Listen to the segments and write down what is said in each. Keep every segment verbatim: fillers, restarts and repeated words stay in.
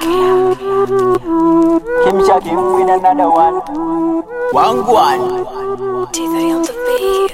Kim Shakim with another one. One one. T three on the beat.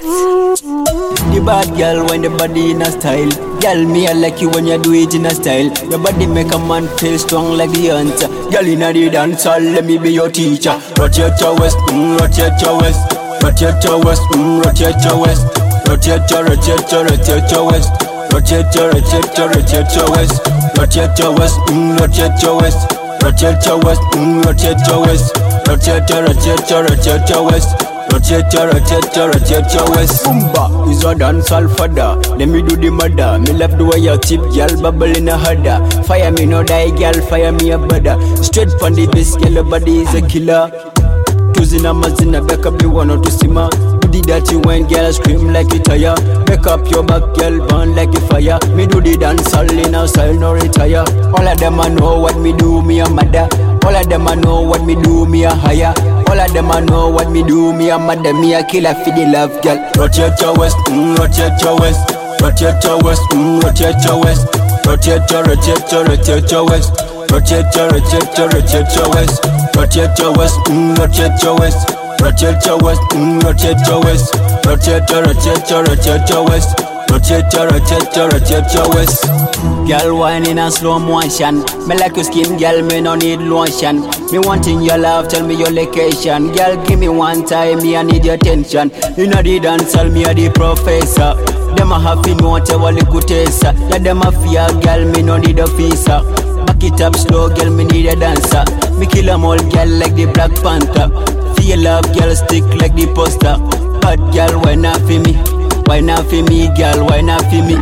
The bad girl when the body in a style. Girl, me I like you when you do it in a style. Your body make a man feel strong like the hunter. Girl inna the dance hall, let me be your teacher. Rotate your waist, mm, rotate your waist. Rotate your waist, mm, rotate your waist. Rotate your, rotate your, rotate your waist. Rotate your, rotate your, rotate your waist. Rotate your waist, mm, rotate your waist. Rotate your waist, mm, rotate your waist. Rotate your, rotate your, rotate your waist. Rotate your, rotate your, rotate your waist. Boomba is a dancehall fada. Let me do the murder. Me love the way you tip, girl, bubble in a harder. Fire me no die, girl, fire me a brother. Straight from the base, girl, your body is a killer. Tuzina mazina, back up the one or two sima. Do the dirty wine, girl, scream like a tire. Back up your back, girl, burn like a fire. Me do the dancehall in a style, no retire. All of them I know what me do, me a mother. All of them I know what me do, me a higher. All of them I know what me do, me a mother, me a killer for the love, girl. Rotate your waist, mm, rotate your waist. Rotate your waist, mm, rotate your waist. Rotate your, rotate your, rotate your waist. Rotate your, rotate your, rotate your waist. Rotate your waist, mm, rotate your waist. Rotate your waist, mm, rotate your waist. Rotate your, rotate your, rotate your waist. Rotate your, rotate your, rotate your waist. Girl wine in a slow motion. Me like your skin, girl, me no need lotion. Me wanting your love, tell me your location. Girl, give me one time, me I need your attention. You know the dancer, me a the professor. Them a have to know what you want to taste. Yeah, them a fear, girl, me no need a visa. Back it up slow, girl, me need a dancer. Me kill 'em all, girl, like the Black Panther. Feel love, girl, stick like the poster. Bad girl, why not for me? Why not for me, girl, why not for me?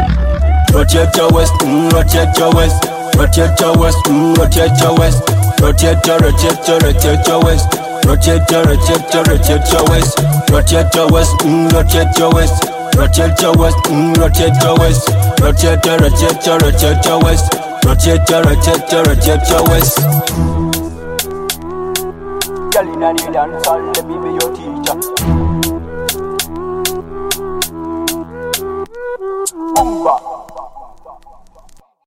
Rotate your waist, mm, rotate your waist. Rotate your waist, mm, rotate your waist. Rotate your, rotate your, rotate your waist. Rotate your, rotate your, rotate your waist. Rotate your waist, mm, rotate your waist. Rotate your waist, mm, rotate your waist. Rotate your, rotate your, rotate your waist. Rotate your, rotate your, rotate your waist. Girl inna the dance hall, let me be your teacher.